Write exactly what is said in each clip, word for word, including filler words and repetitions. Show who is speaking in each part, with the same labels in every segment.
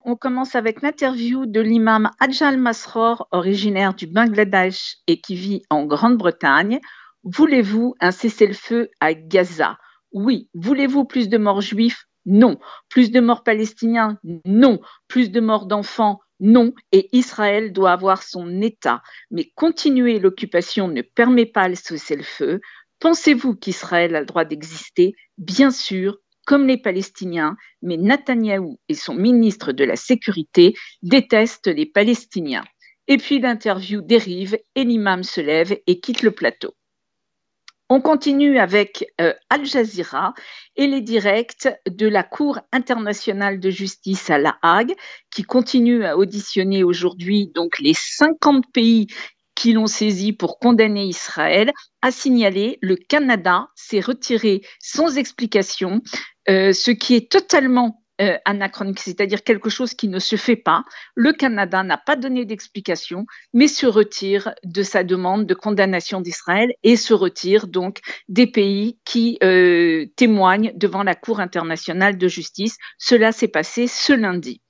Speaker 1: on commence avec l'interview de l'imam Ajal Masroor, originaire du Bangladesh et qui vit en Grande-Bretagne. Voulez-vous un cessez-le-feu à Gaza? Oui. Voulez-vous plus de morts juifs? Non. Plus de morts palestiniens? Non. Plus de morts d'enfants? Non. Et Israël doit avoir son État. Mais continuer l'occupation ne permet pas le cessez-le-feu. Pensez-vous qu'Israël a le droit d'exister? Bien sûr, comme les Palestiniens, mais Netanyahou et son ministre de la Sécurité détestent les Palestiniens. Et puis l'interview dérive et l'imam se lève et quitte le plateau. On continue avec euh, Al Jazeera et les directs de la Cour internationale de justice à La Hague, qui continue à auditionner aujourd'hui donc les cinquante pays qui l'ont saisi pour condamner Israël. A signalé, le Canada s'est retiré sans explication, euh, ce qui est totalement euh, anachronique, c'est-à-dire quelque chose qui ne se fait pas. Le Canada n'a pas donné d'explication, mais se retire de sa demande de condamnation d'Israël et se retire donc des pays qui euh, témoignent devant la Cour internationale de justice. Cela s'est passé ce lundi.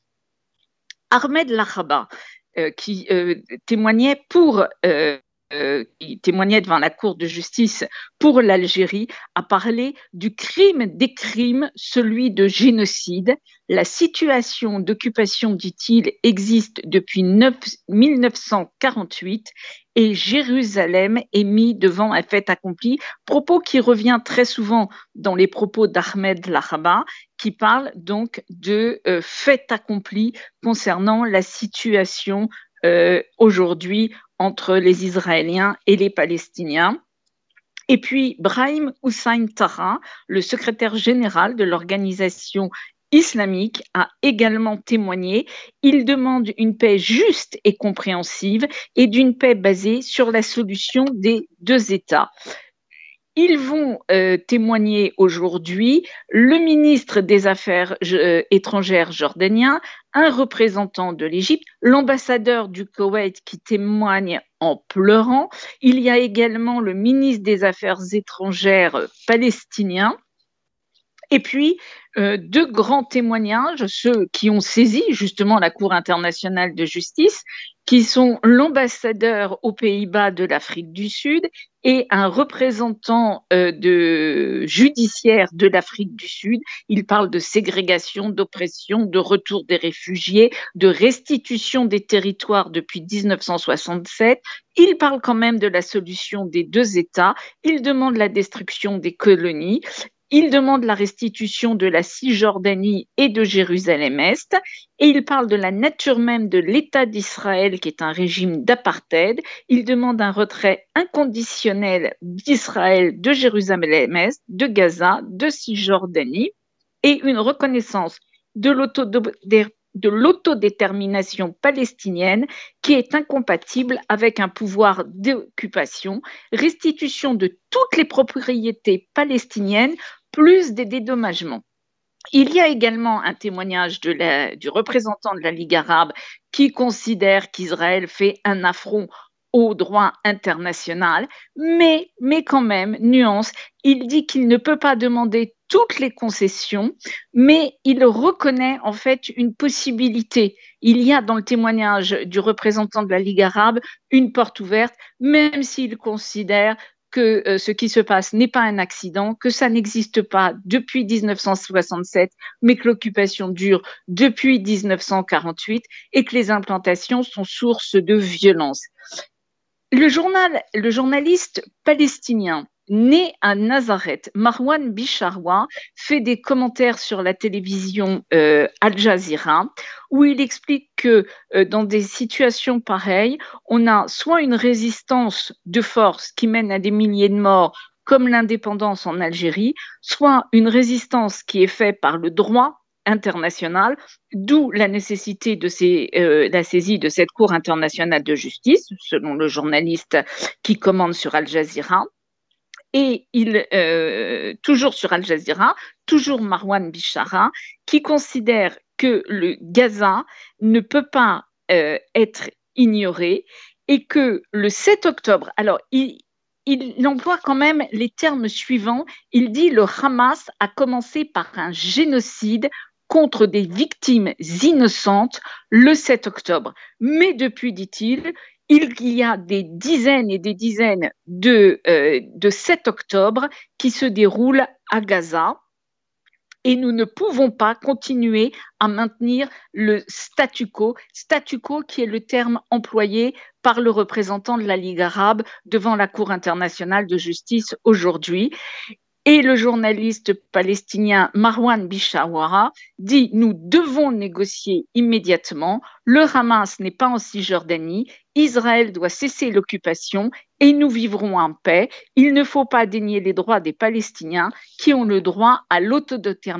Speaker 1: Ahmed Lahaba, euh, qui euh, témoignait pour euh, euh, qui témoignait devant la Cour de justice pour l'Algérie, a parlé du crime des crimes, celui de génocide. La situation d'occupation, dit-il, existe depuis mille neuf cent quarante-huit et Jérusalem est mis devant un fait accompli, propos qui revient très souvent dans les propos d'Ahmed Lahaba, qui parle donc de euh, fait accompli concernant la situation euh, aujourd'hui entre les Israéliens et les Palestiniens. Et puis, Brahim Hussein Taha, le secrétaire général de l'organisation islamique, a également témoigné. Il demande une paix juste et compréhensive et d'une paix basée sur la solution des deux États. Ils vont euh, témoigner aujourd'hui le ministre des Affaires euh, étrangères jordanien, un représentant de l'Égypte, l'ambassadeur du Koweït qui témoigne en pleurant. Il y a également le ministre des Affaires étrangères palestinien. Et puis, euh, deux grands témoignages, ceux qui ont saisi justement la Cour internationale de justice, qui sont l'ambassadeur aux Pays-Bas de l'Afrique du Sud et un représentant euh, de, judiciaire de l'Afrique du Sud. Il parle de ségrégation, d'oppression, de retour des réfugiés, de restitution des territoires depuis mille neuf cent soixante-sept. Il parle quand même de la solution des deux États. Il demande la destruction des colonies. Il demande la restitution de la Cisjordanie et de Jérusalem-Est et il parle de la nature même de l'État d'Israël qui est un régime d'apartheid. Il demande un retrait inconditionnel d'Israël, de Jérusalem-Est, de Gaza, de Cisjordanie et une reconnaissance de l'autodétermination de l'autodétermination palestinienne qui est incompatible avec un pouvoir d'occupation, restitution de toutes les propriétés palestiniennes, plus des dédommagements. Il y a également un témoignage de la, du représentant de la Ligue arabe qui considère qu'Israël fait un affront au droit international, mais, mais quand même, nuance, il dit qu'il ne peut pas demander toutes les concessions, mais il reconnaît en fait une possibilité. Il y a dans le témoignage du représentant de la Ligue arabe une porte ouverte, même s'il considère que euh, ce qui se passe n'est pas un accident, que ça n'existe pas depuis mille neuf cent soixante-sept, mais que l'occupation dure depuis mille neuf cent quarante-huit et que les implantations sont source de violence. Le, journal, le journaliste palestinien né à Nazareth, Marwan Bisharwa, fait des commentaires sur la télévision euh, Al Jazeera où il explique que euh, dans des situations pareilles, on a soit une résistance de force qui mène à des milliers de morts comme l'indépendance en Algérie, soit une résistance qui est faite par le droit international, d'où la nécessité de ces, euh, la saisie de cette Cour internationale de justice, selon le journaliste qui commande sur Al Jazeera. Et il, euh, toujours sur Al Jazeera, toujours Marwan Bishara, qui considère que le Gaza ne peut pas euh, être ignoré et que le sept octobre, alors il, il emploie quand même les termes suivants, il dit le Hamas a commencé par un génocide contre des victimes innocentes le sept octobre. Mais depuis, dit-il, il y a des dizaines et des dizaines de, euh, de sept octobre qui se déroulent à Gaza. Et nous ne pouvons pas continuer à maintenir le statu quo, statu quo qui est le terme employé par le représentant de la Ligue arabe devant la Cour internationale de justice aujourd'hui. Et le journaliste palestinien Marwan Bishawara dit « Nous devons négocier immédiatement. Le Hamas n'est pas en Cisjordanie. Israël doit cesser l'occupation et nous vivrons en paix. Il ne faut pas dénier les droits des Palestiniens qui ont le droit à l'autodétermination. »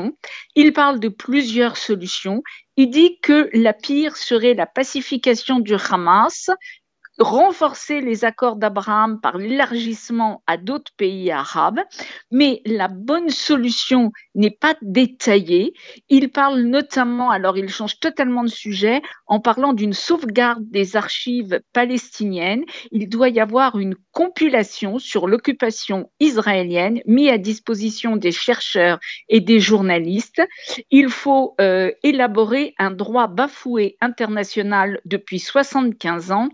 Speaker 1: Il parle de plusieurs solutions. Il dit que la pire serait la pacification du Hamas, renforcer les accords d'Abraham par l'élargissement à d'autres pays arabes, mais la bonne solution n'est pas détaillée. Il parle notamment, alors il change totalement de sujet, en parlant d'une sauvegarde des archives palestiniennes. Il doit y avoir une compilation sur l'occupation israélienne mise à disposition des chercheurs et des journalistes. Il faut euh, élaborer un droit bafoué international depuis soixante-quinze ans.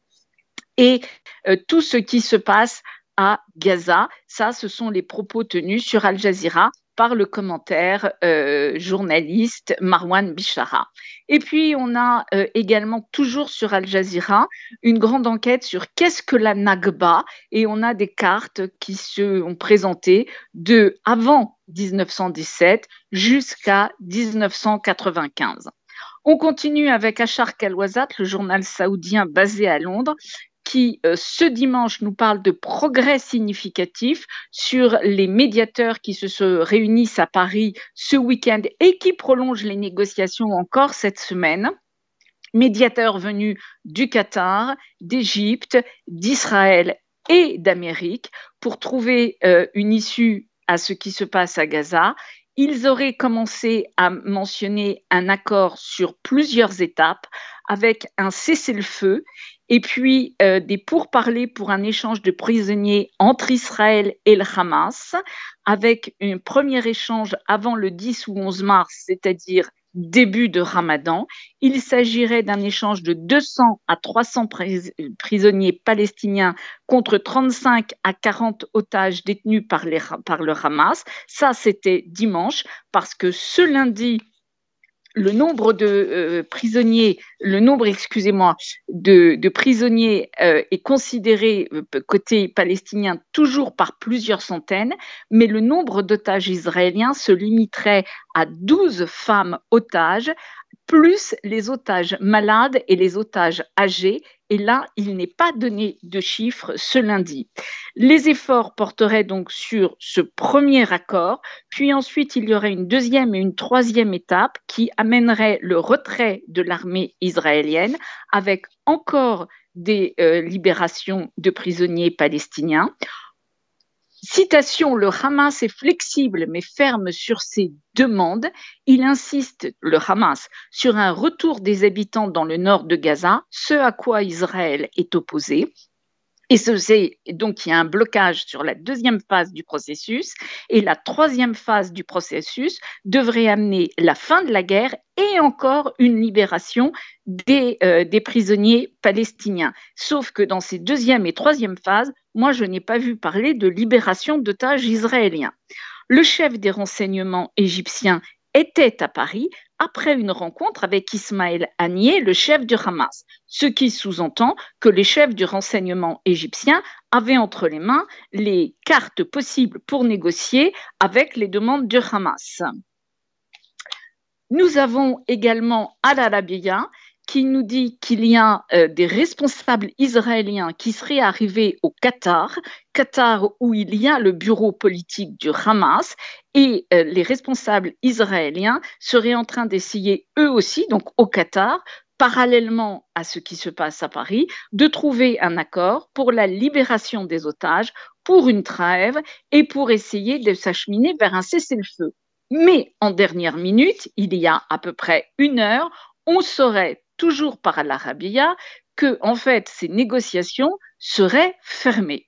Speaker 1: Et euh, tout ce qui se passe à Gaza, ça, ce sont les propos tenus sur Al Jazeera par le commentaire euh, journaliste Marwan Bishara. Et puis, on a euh, également, toujours sur Al Jazeera, une grande enquête sur qu'est-ce que la Nakba, et on a des cartes qui se ont présentées de avant dix-neuf cent dix-sept jusqu'à dix-neuf cent quatre-vingt-quinze. On continue avec Achar Kalwazat, le journal saoudien basé à Londres, qui, euh, ce dimanche, nous parle de progrès significatifs sur les médiateurs qui se, se réunissent à Paris ce week-end et qui prolongent les négociations encore cette semaine. Médiateurs venus du Qatar, d'Égypte, d'Israël et d'Amérique pour trouver euh, une issue à ce qui se passe à Gaza. Ils auraient commencé à mentionner un accord sur plusieurs étapes avec un cessez-le-feu et puis euh, des pourparlers pour un échange de prisonniers entre Israël et le Hamas, avec un premier échange avant le dix ou onze mars, c'est-à-dire début de Ramadan. Il s'agirait d'un échange de deux cents à trois cents pris- prisonniers palestiniens contre trente-cinq à quarante otages détenus par, les, par le Hamas. Ça, c'était dimanche, parce que ce lundi, le nombre de euh, prisonniers, le nombre, excusez-moi, de, de prisonniers euh, est considéré euh, côté palestinien toujours par plusieurs centaines, mais le nombre d'otages israéliens se limiterait à douze femmes otages, plus les otages malades et les otages âgés. Et là, il n'est pas donné de chiffres ce lundi. Les efforts porteraient donc sur ce premier accord, puis ensuite il y aurait une deuxième et une troisième étape qui amènerait le retrait de l'armée israélienne avec encore des euh, libérations de prisonniers palestiniens. Citation, le Hamas est flexible mais ferme sur ses demandes. Il insiste, le Hamas, sur un retour des habitants dans le nord de Gaza, ce à quoi Israël est opposé. Et ce, c'est, donc, il y a un blocage sur la deuxième phase du processus, et la troisième phase du processus devrait amener la fin de la guerre et encore une libération des, euh, des prisonniers palestiniens. Sauf que dans ces deuxième et troisième phases, moi, je n'ai pas vu parler de libération d'otages israéliens. Le chef des renseignements égyptiens était à Paris après une rencontre avec Ismaël Haniyeh, le chef du Hamas, ce qui sous-entend que les chefs du renseignement égyptien avaient entre les mains les cartes possibles pour négocier avec les demandes du Hamas. Nous avons également Al Arabiya qui nous dit qu'il y a euh, des responsables israéliens qui seraient arrivés au Qatar, Qatar où il y a le bureau politique du Hamas, et euh, les responsables israéliens seraient en train d'essayer eux aussi, donc au Qatar, parallèlement à ce qui se passe à Paris, de trouver un accord pour la libération des otages, pour une trêve et pour essayer de s'acheminer vers un cessez-le-feu. Mais en dernière minute, il y a à peu près une heure, on saurait toujours par l'Arabia que en fait ces négociations seraient fermées.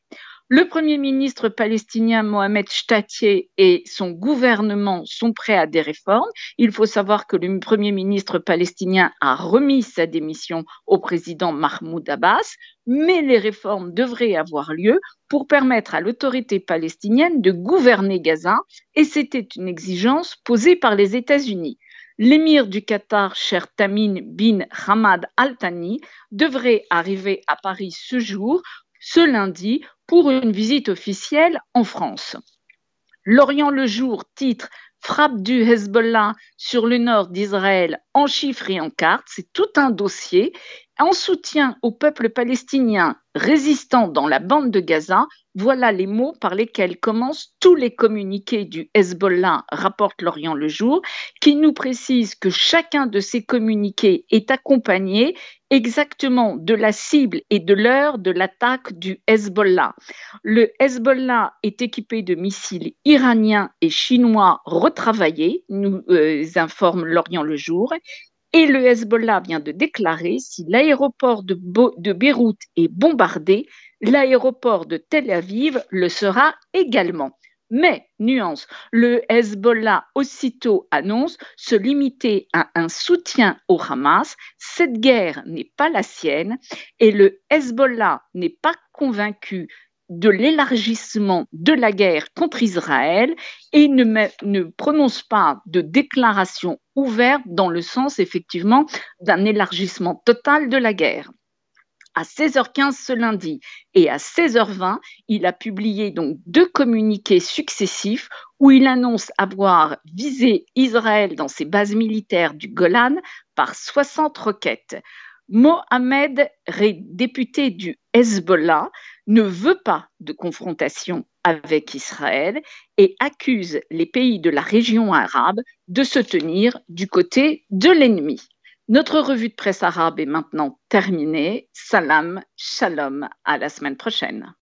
Speaker 1: Le Premier ministre palestinien Mohamed Shtayyeh et son gouvernement sont prêts à des réformes. Il faut savoir que le Premier ministre palestinien a remis sa démission au président Mahmoud Abbas, mais les réformes devraient avoir lieu pour permettre à l'autorité palestinienne de gouverner Gaza, et c'était une exigence posée par les États-Unis. L'émir du Qatar, Sheikh Tamim bin Hamad Al Thani, devrait arriver à Paris ce jour, ce lundi, pour une visite officielle en France. L'Orient le Jour titre Frappe du Hezbollah sur le nord d'Israël en chiffres et en cartes. C'est tout un dossier en soutien au peuple palestinien résistant dans la bande de Gaza. Voilà les mots par lesquels commencent tous les communiqués du Hezbollah, rapporte l'Orient le Jour, qui nous précise que chacun de ces communiqués est accompagné exactement de la cible et de l'heure de l'attaque du Hezbollah. Le Hezbollah est équipé de missiles iraniens et chinois retravaillés, nous euh, informe l'Orient le Jour. Et le Hezbollah vient de déclarer si l'aéroport de, Bo- de Beyrouth est bombardé, l'aéroport de Tel Aviv le sera également. Mais, nuance, le Hezbollah aussitôt annonce se limiter à un soutien au Hamas. Cette guerre n'est pas la sienne et le Hezbollah n'est pas convaincu de l'élargissement de la guerre contre Israël et ne, met, ne prononce pas de déclaration ouverte dans le sens effectivement d'un élargissement total de la guerre. À seize heures quinze ce lundi et à seize heures vingt, il a publié donc deux communiqués successifs où il annonce avoir visé Israël dans ses bases militaires du Golan par soixante roquettes. Mohamed Reid, député du Hezbollah, ne veut pas de confrontation avec Israël et accuse les pays de la région arabe de se tenir du côté de l'ennemi. Notre revue de presse arabe est maintenant terminée. Salam, shalom, à la semaine prochaine.